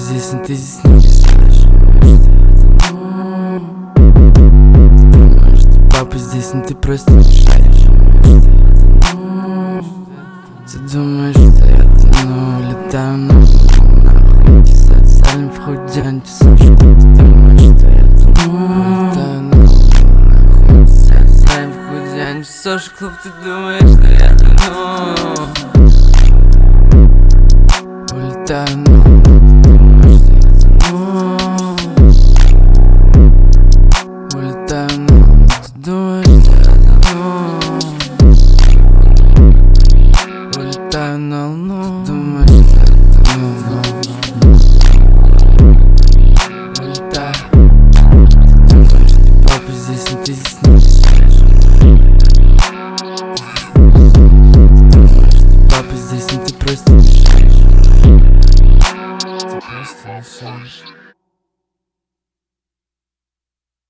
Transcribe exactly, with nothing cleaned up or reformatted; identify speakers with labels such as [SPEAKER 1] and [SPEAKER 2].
[SPEAKER 1] здесь, а ты здесь не решаешь. Думаешь, что папа здесь, но ты просто мешаешь. Ты думаешь, что я тону, улетаю, но нахуй тесать салим в худе антисошку. Ты думаешь, что я тону, улетаю, но нахуй тесать салим в худе антисошку. Ты думаешь, что я тону, улетаю, но ты думаешь, что я тону, улетаю, но ты думаешь, что я тону. Улетаю на луну, думаешь, что это ну, улетаю. Думаешь, что папа здесь, но ты здесь не решаешь. Думаешь, что папа здесь, но ты просто мешаешь. Ты просто мешаешь.